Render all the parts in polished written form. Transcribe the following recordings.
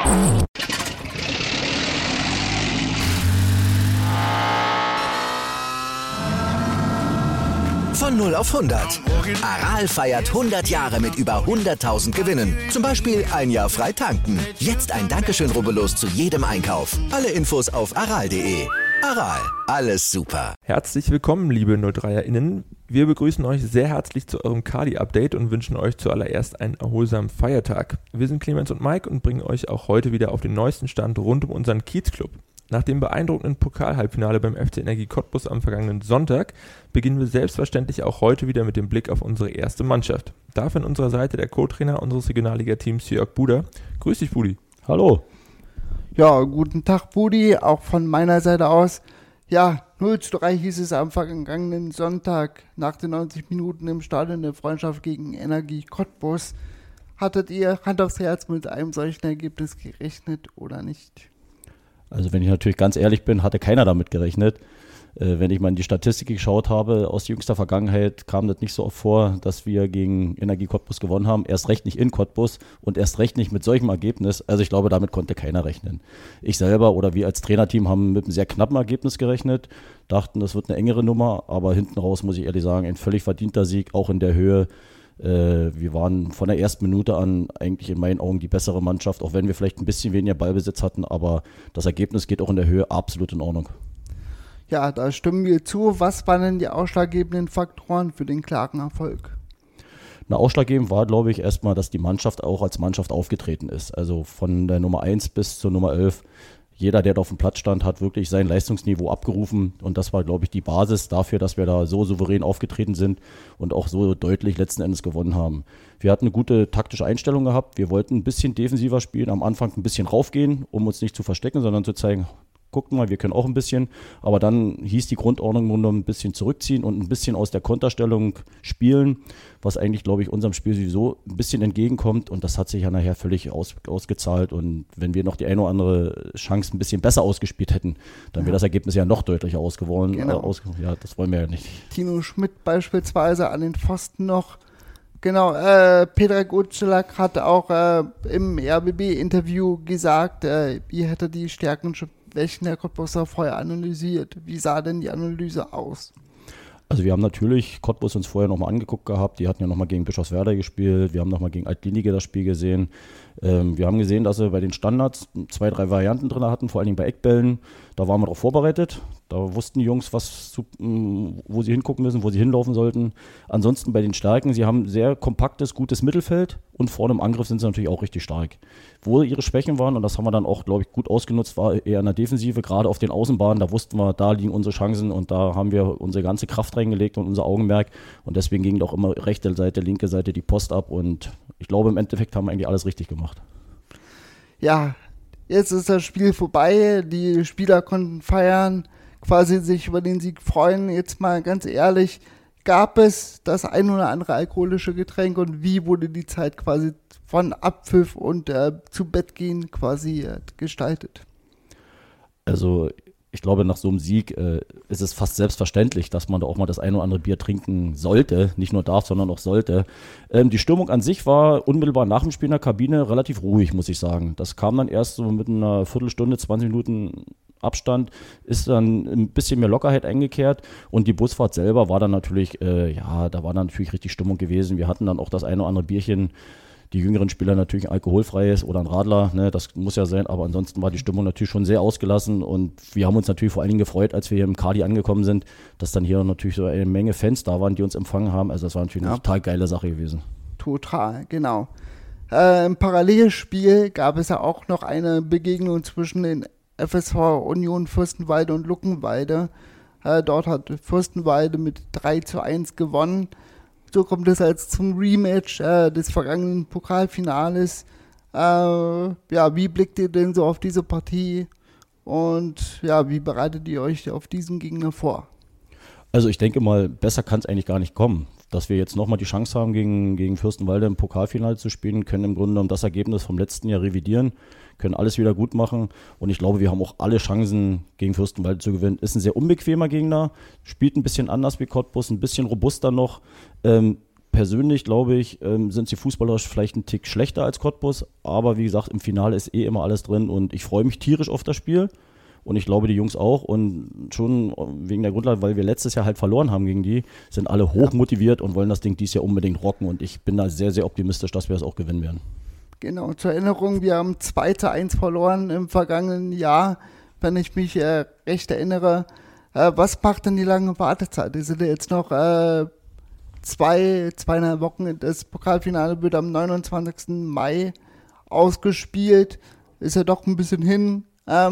Von 0 auf 100. Aral feiert 100 Jahre mit über 100.000 Gewinnen. Zum Beispiel ein Jahr frei tanken. Jetzt ein Dankeschön, rubbellos zu jedem Einkauf. Alle Infos auf aral.de. Aral, alles super. Herzlich willkommen, liebe 03erInnen. Wir begrüßen euch sehr herzlich zu eurem Kali-Update und wünschen euch zuallererst einen erholsamen Feiertag. Wir sind Clemens und Mike und bringen euch auch heute wieder auf den neuesten Stand rund um unseren Kiezclub. Nach dem beeindruckenden Pokal-Halbfinale beim FC Energie Cottbus am vergangenen Sonntag beginnen wir selbstverständlich auch heute wieder mit dem Blick auf unsere erste Mannschaft. Dafür an unserer Seite der Co-Trainer unseres Regionalliga-Teams Jörg Buder. Grüß dich, Budi. Hallo. Ja, guten Tag, Budi, auch von meiner Seite aus. Ja, 0:3 hieß es am vergangenen Sonntag nach den 90 Minuten im Stadion der Freundschaft gegen Energie Cottbus. Hattet ihr Hand aufs Herz mit einem solchen Ergebnis gerechnet oder nicht? Also wenn ich natürlich ganz ehrlich bin, hatte keiner damit gerechnet. Wenn ich mal in die Statistik geschaut habe, aus jüngster Vergangenheit kam das nicht so oft vor, dass wir gegen Energie Cottbus gewonnen haben. Erst recht nicht in Cottbus und erst recht nicht mit solchem Ergebnis. Also ich glaube, damit konnte keiner rechnen. Ich selber oder wir als Trainerteam haben mit einem sehr knappen Ergebnis gerechnet, dachten, das wird eine engere Nummer, aber hinten raus muss ich ehrlich sagen, ein völlig verdienter Sieg, auch in der Höhe. Wir waren von der ersten Minute an eigentlich in meinen Augen die bessere Mannschaft, auch wenn wir vielleicht ein bisschen weniger Ballbesitz hatten, aber das Ergebnis geht auch in der Höhe absolut in Ordnung. Ja, da stimmen wir zu. Was waren denn die ausschlaggebenden Faktoren für den klaren Erfolg? Ausschlaggebend war, glaube ich, erstmal, dass die Mannschaft auch als Mannschaft aufgetreten ist. Also von der Nummer 1 bis zur Nummer 11. Jeder, der da auf dem Platz stand, hat wirklich sein Leistungsniveau abgerufen und das war, glaube ich, die Basis dafür, dass wir da so souverän aufgetreten sind und auch so deutlich letzten Endes gewonnen haben. Wir hatten eine gute taktische Einstellung gehabt, wir wollten ein bisschen defensiver spielen, am Anfang ein bisschen raufgehen, um uns nicht zu verstecken, sondern zu zeigen, guckt mal, wir können auch ein bisschen, aber dann hieß die Grundordnung nur ein bisschen zurückziehen und ein bisschen aus der Konterstellung spielen, was eigentlich, glaube ich, unserem Spiel sowieso ein bisschen entgegenkommt und das hat sich ja nachher völlig ausgezahlt und wenn wir noch die eine oder andere Chance ein bisschen besser ausgespielt hätten, dann wäre das Ergebnis ja noch deutlicher ausgeworden. Genau. Ja, das wollen wir ja nicht. Tino Schmidt beispielsweise an den Pfosten noch. Genau, Petra Gutschelak hat auch im RBB-Interview gesagt, ihr hättet die Stärken und Schwächen der Cottbuser vorher analysiert. Wie sah denn die Analyse aus? Also wir haben natürlich Cottbus uns vorher nochmal angeguckt gehabt, die hatten ja nochmal gegen Bischofswerda gespielt, wir haben nochmal gegen Altlinige das Spiel gesehen. Wir haben gesehen, dass sie bei den Standards 2, 3 Varianten drin hatten, vor allen Dingen bei Eckbällen. Da waren wir darauf vorbereitet. Da wussten die Jungs, wo sie hingucken müssen, wo sie hinlaufen sollten. Ansonsten bei den Stärken, sie haben sehr kompaktes, gutes Mittelfeld und vorne im Angriff sind sie natürlich auch richtig stark. Wo ihre Schwächen waren, und das haben wir dann auch, glaube ich, gut ausgenutzt, war eher in der Defensive, gerade auf den Außenbahnen. Da wussten wir, da liegen unsere Chancen und da haben wir unsere ganze Kraft reingelegt und unser Augenmerk. Und deswegen ging auch immer rechte Seite, linke Seite die Post ab und ich glaube, im Endeffekt haben wir eigentlich alles richtig gemacht. Ja, jetzt ist das Spiel vorbei, die Spieler konnten feiern, quasi sich über den Sieg freuen. Jetzt mal ganz ehrlich, gab es das ein oder andere alkoholische Getränk und wie wurde die Zeit quasi von Abpfiff und zu Bett gehen quasi gestaltet? Also ich glaube, nach so einem Sieg ist es fast selbstverständlich, dass man da auch mal das ein oder andere Bier trinken sollte. Nicht nur darf, sondern auch sollte. Die Stimmung an sich war unmittelbar nach dem Spiel in der Kabine relativ ruhig, muss ich sagen. Das kam dann erst so mit einer Viertelstunde, 20 Minuten Abstand, ist dann ein bisschen mehr Lockerheit eingekehrt und die Busfahrt selber war dann natürlich, da war dann natürlich richtig Stimmung gewesen. Wir hatten dann auch das ein oder andere Bierchen. Die jüngeren Spieler natürlich ein alkoholfreies oder ein Radler, ne, das muss ja sein, aber ansonsten war die Stimmung natürlich schon sehr ausgelassen und wir haben uns natürlich vor allen Dingen gefreut, als wir hier im Kali angekommen sind, dass dann hier natürlich so eine Menge Fans da waren, die uns empfangen haben, also das war natürlich eine total geile Sache gewesen. Total, genau. Im Parallelspiel gab es ja auch noch eine Begegnung zwischen den FSV Union Fürstenwalde und Luckenwalde. Dort hat Fürstenwalde mit 3:1 gewonnen. So kommt es jetzt zum Rematch des vergangenen Pokalfinales. Wie blickt ihr denn so auf diese Partie und wie bereitet ihr euch auf diesen Gegner vor? Also ich denke mal, besser kann es eigentlich gar nicht kommen. Dass wir jetzt nochmal die Chance haben, gegen Fürstenwalde im Pokalfinale zu spielen, können im Grunde genommen das Ergebnis vom letzten Jahr revidieren, können alles wieder gut machen und ich glaube, wir haben auch alle Chancen, gegen Fürstenwalde zu gewinnen. Ist ein sehr unbequemer Gegner, spielt ein bisschen anders wie Cottbus, ein bisschen robuster noch. persönlich, glaube ich, sind sie fußballerisch vielleicht ein Tick schlechter als Cottbus, aber wie gesagt, im Finale ist immer alles drin und ich freue mich tierisch auf das Spiel und ich glaube, die Jungs auch und schon wegen der Grundlage, weil wir letztes Jahr halt verloren haben gegen die, sind alle hoch motiviert und wollen das Ding dieses Jahr unbedingt rocken und ich bin da sehr, sehr optimistisch, dass wir das auch gewinnen werden. Genau, zur Erinnerung, wir haben 2:1 verloren im vergangenen Jahr, wenn ich mich recht erinnere. Was macht denn die lange Wartezeit? Die sind ja jetzt noch zweieinhalb Wochen. Das Pokalfinale wird am 29. Mai ausgespielt. Ist ja doch ein bisschen hin.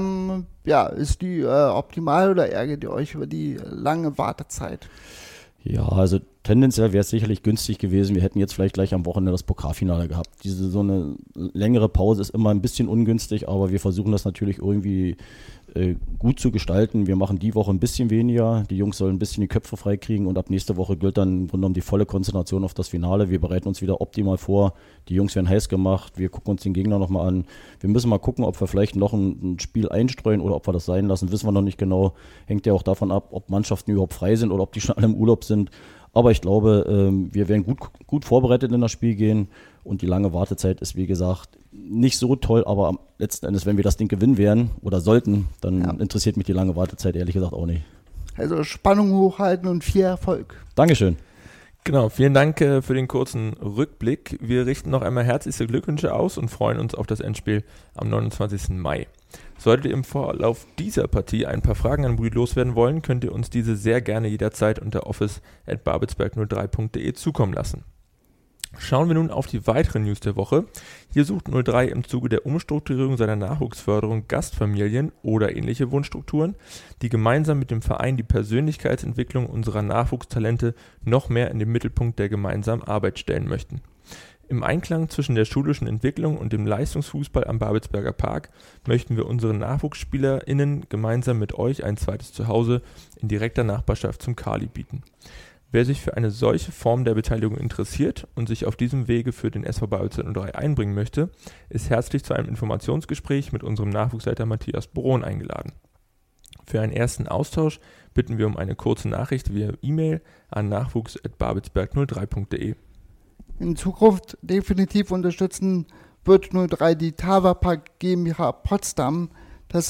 Ist die optimal oder ärgert ihr euch über die lange Wartezeit? Ja, also tendenziell wäre es sicherlich günstig gewesen. Wir hätten jetzt vielleicht gleich am Wochenende das Pokalfinale gehabt. So eine längere Pause ist immer ein bisschen ungünstig, aber wir versuchen das natürlich irgendwie gut zu gestalten. Wir machen die Woche ein bisschen weniger. Die Jungs sollen ein bisschen die Köpfe freikriegen und ab nächste Woche gilt dann im Grunde genommen die volle Konzentration auf das Finale. Wir bereiten uns wieder optimal vor. Die Jungs werden heiß gemacht. Wir gucken uns den Gegner nochmal an. Wir müssen mal gucken, ob wir vielleicht noch ein Spiel einstreuen oder ob wir das sein lassen. Wissen wir noch nicht genau. Hängt ja auch davon ab, ob Mannschaften überhaupt frei sind oder ob die schon alle im Urlaub sind. Aber ich glaube, wir werden gut vorbereitet in das Spiel gehen und die lange Wartezeit ist, wie gesagt, nicht so toll, aber am letzten Endes, wenn wir das Ding gewinnen werden oder sollten, dann interessiert mich die lange Wartezeit ehrlich gesagt auch nicht. Also Spannung hochhalten und viel Erfolg. Dankeschön. Genau, vielen Dank für den kurzen Rückblick. Wir richten noch einmal herzlichste Glückwünsche aus und freuen uns auf das Endspiel am 29. Mai. Solltet ihr im Vorlauf dieser Partie ein paar Fragen an Brühl loswerden wollen, könnt ihr uns diese sehr gerne jederzeit unter office@babelsberg03.de zukommen lassen. Schauen wir nun auf die weiteren News der Woche. Hier sucht 03 im Zuge der Umstrukturierung seiner Nachwuchsförderung Gastfamilien oder ähnliche Wohnstrukturen, die gemeinsam mit dem Verein die Persönlichkeitsentwicklung unserer Nachwuchstalente noch mehr in den Mittelpunkt der gemeinsamen Arbeit stellen möchten. Im Einklang zwischen der schulischen Entwicklung und dem Leistungsfußball am Babelsberger Park möchten wir unseren NachwuchsspielerInnen gemeinsam mit euch ein zweites Zuhause in direkter Nachbarschaft zum Kali bieten. Wer sich für eine solche Form der Beteiligung interessiert und sich auf diesem Wege für den SV Babelsberg 03 einbringen möchte, ist herzlich zu einem Informationsgespräch mit unserem Nachwuchsleiter Matthias Boron eingeladen. Für einen ersten Austausch bitten wir um eine kurze Nachricht via E-Mail an nachwuchs@babelsberg03.de. In Zukunft definitiv unterstützen wird 03 die Tavapak GmbH Potsdam. Das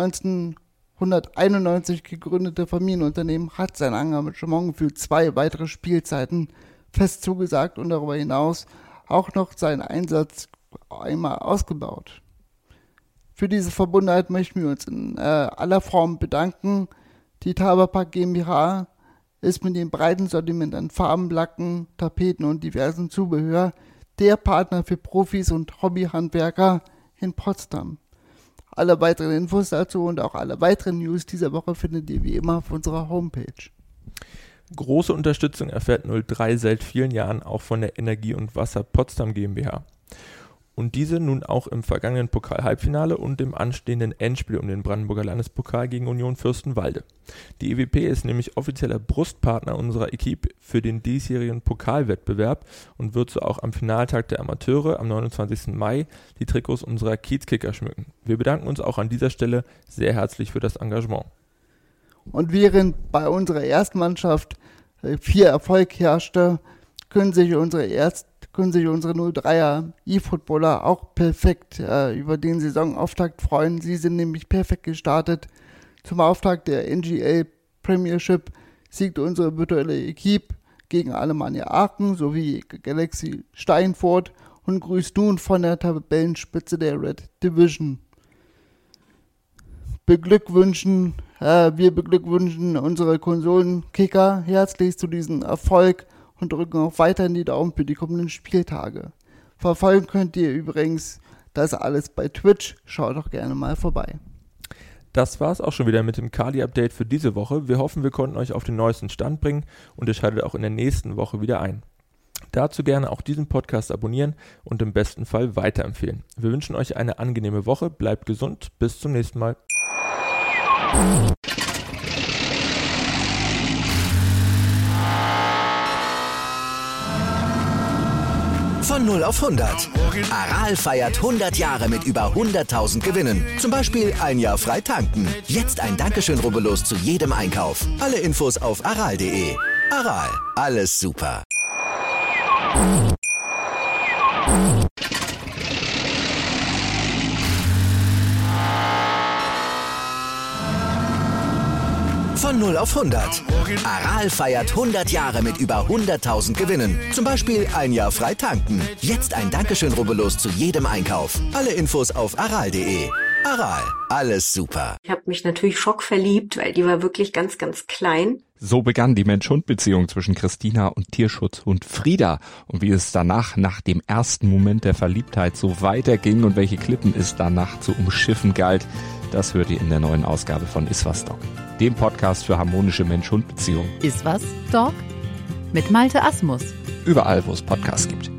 1991 gegründete Familienunternehmen hat sein Engagement für 2 weitere Spielzeiten fest zugesagt und darüber hinaus auch noch seinen Einsatz einmal ausgebaut. Für diese Verbundenheit möchten wir uns in aller Form bedanken. Die Tavapak GmbH ist mit dem breiten Sortiment an Farben, Lacken, Tapeten und diversen Zubehör der Partner für Profis und Hobbyhandwerker in Potsdam. Alle weiteren Infos dazu und auch alle weiteren News dieser Woche findet ihr wie immer auf unserer Homepage. Große Unterstützung erfährt 03 seit vielen Jahren auch von der Energie und Wasser Potsdam GmbH. Und diese nun auch im vergangenen Pokal-Halbfinale und im anstehenden Endspiel um den Brandenburger Landespokal gegen Union Fürstenwalde. Die EWP ist nämlich offizieller Brustpartner unserer Equipe für den diesjährigen Pokalwettbewerb und wird so auch am Finaltag der Amateure am 29. Mai die Trikots unserer Kiezkicker schmücken. Wir bedanken uns auch an dieser Stelle sehr herzlich für das Engagement. Und während bei unserer Erstmannschaft viel Erfolg herrschte, können sich unsere 03er E-Footballer auch perfekt über den Saisonauftakt freuen. Sie sind nämlich perfekt gestartet. Zum Auftakt der NGL Premiership siegte unsere virtuelle Equipe gegen Alemannia Aachen sowie Galaxy Steinfurt und grüßt nun von der Tabellenspitze der Red Division. Wir beglückwünschen unsere Konsolenkicker herzlich zu diesem Erfolg und drücken auch weiterhin die Daumen für die kommenden Spieltage. Verfolgen könnt ihr übrigens das alles bei Twitch. Schaut doch gerne mal vorbei. Das war's auch schon wieder mit dem Kali-Update für diese Woche. Wir hoffen, wir konnten euch auf den neuesten Stand bringen und ihr schaltet auch in der nächsten Woche wieder ein. Dazu gerne auch diesen Podcast abonnieren und im besten Fall weiterempfehlen. Wir wünschen euch eine angenehme Woche, bleibt gesund, bis zum nächsten Mal. Von 0 auf 100. Aral feiert 100 Jahre mit über 100.000 Gewinnen. Zum Beispiel ein Jahr frei tanken. Jetzt ein Dankeschön, rubbellos zu jedem Einkauf. Alle Infos auf aral.de. Aral, alles super. Von 0 auf 100. Aral feiert 100 Jahre mit über 100.000 Gewinnen. Zum Beispiel ein Jahr frei tanken. Jetzt ein Dankeschön, rubbellos zu jedem Einkauf. Alle Infos auf aral.de. Aral, alles super. Ich habe mich natürlich schockverliebt, weil die war wirklich ganz, ganz klein. So begann die Mensch-Hund-Beziehung zwischen Christina und Tierschutzhund Frieda. Und wie es danach, nach dem ersten Moment der Verliebtheit, so weiterging und welche Klippen es danach zu umschiffen galt, das hört ihr in der neuen Ausgabe von Iswas Dog, dem Podcast für harmonische Mensch-Hund-Beziehungen. Iswas Dog? Mit Malte Asmus. Überall, wo es Podcasts gibt.